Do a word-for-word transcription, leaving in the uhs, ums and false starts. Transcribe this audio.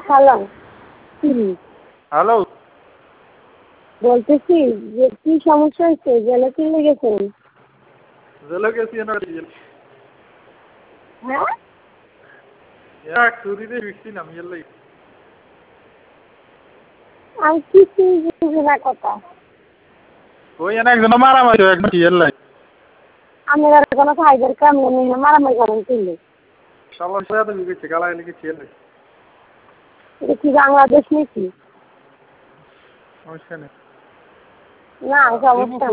hello হুম hello বলতেছি যে কি সমস্যা হয়েছে জেলে চলে গেছেন জেলে গেছি না হ্যাঁ এক চুরিতে ফিরছিলাম এলাই আমি কিছুই বুঝি না কথা ওই এনে একজন মারামারি একজন এলাই আমি আর কোনো ফাইবার কাম নেই মারামারি করেন তুললে সবার সাথে গেছে গালায় লেগেছে এলাই এটা কি বাংলাদেশ নাকি সমস্যা নেই না সমস্যা